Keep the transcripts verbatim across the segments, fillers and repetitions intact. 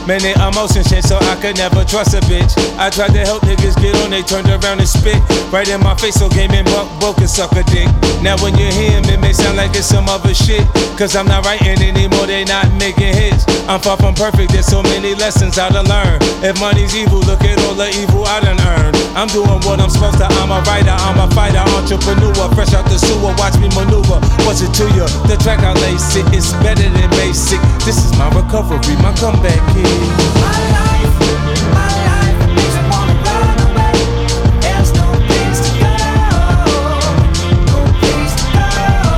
Many emotions shit, so I could never trust a bitch. I tried to help niggas get on, they turned around and spit right in my face, so game and buck, broke and suck a dick. Now when you hear him, it may sound like it's some other shit, cause I'm not writing anymore, they not making hits. I'm far from perfect, there's so many lessons I done learn. If money's evil, look at all the evil I done earned. I'm doing what I'm supposed to, I'm a writer, I'm a fighter, entrepreneur, fresh out the sewer, watch me maneuver. What's it to you? The track I lace it, it's better than basic. This is my recovery, my comeback kid. My life, my life makes me wanna run away. There's no place to go, no place to go.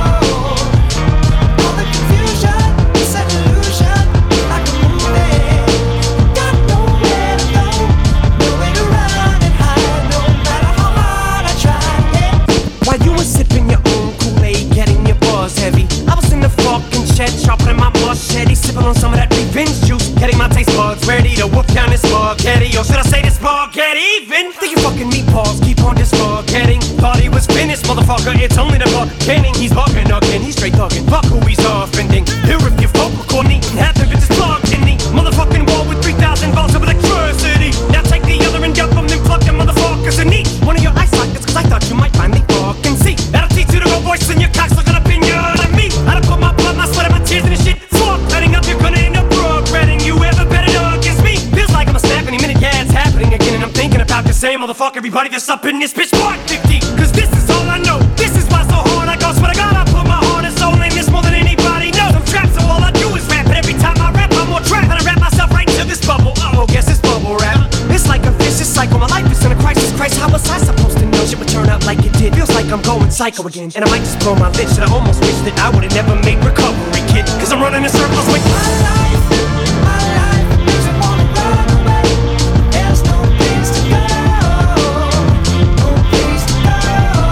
All the confusion, it's an illusion, like a movie. Got nowhere to go, nowhere to run and hide, no matter how hard I try. Yeah. While you were sipping your own Kool-Aid, getting your buzz heavy, I was in the fucking shed, sharpening my machete, sipping on some of that revenge juice, getting my taste buds ready to whoop down this spaghetti. Or should I say this spaghetti even? Think you fucking meatballs, keep on this spaghetti. Thought he was finished, motherfucker, it's only the beginning. He's bugging again, he's straight thugging. Fuck who he's offending. Here if you vocal cord needing half the bitches plugged in the motherfucking wall with three thousand volts of electricity. Now take the other and dump them, then plug them motherfuckers in each one of your eye sockets, cause I thought you might finally fucking see. That'll teach you to go voice in your cocks looking up in your enemy. I done put my blood, my sweat, and my tears in this shit. Fuck, cutting up, you're gonna end up regretting you ever better dog against me. Feels like I'm a snap any minute, yeah, it's happening again. And I'm thinking about the same motherfucker, everybody that's up in this bitch. Fuck fifty, cause this is all I know. This is why so hard I go, swear to God I put my heart and soul in this more than anybody knows. I'm trapped, so all I do is rap, and every time I rap I'm more trapped. And I wrap myself right into this bubble, oh, guess it's bubble wrap. It's like a vicious cycle, my life is in a crisis. Christ, how was I supposed to know shit would turn out like it did? Feels like I'm going psycho again, and I might just blow my lid. And I almost wish that I would've never made recovery, kid, cause I'm running in circles with My life, my life makes me wanna run away. There's no place to go, no place to go.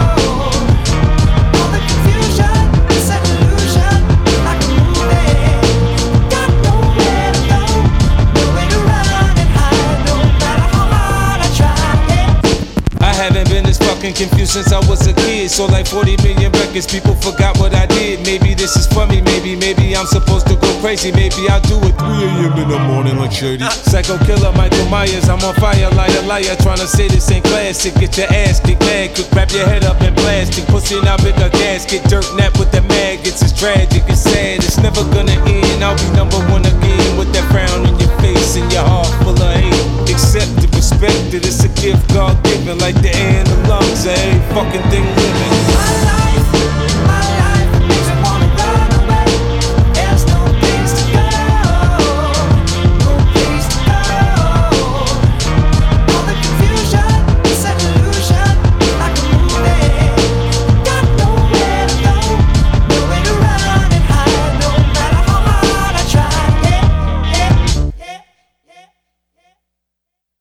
All the confusion, it's an illusion, like a movie. Got nowhere to go, nowhere to run and hide, no matter how hard I try. Yeah. I haven't been this fucking confused since I was a kid. So like forty million records, people forgot what I did. Maybe this is for me, maybe, maybe I'm supposed to go crazy. Maybe I'll do it three a.m. in the morning like Shady. Psycho killer Michael Myers, I'm on fire, liar, liar. Tryna say this ain't classic, get your ass kicked, mad quick, wrap your head up in plastic. Pussy now in a gasket, dirt nap with the maggots. It's tragic, it's sad, it's never gonna end. I'll be number one again with that frown on your face and your heart full of hate. Accept it, respect it, it's a gift God given, like the air and the lungs of every fucking thing living. My life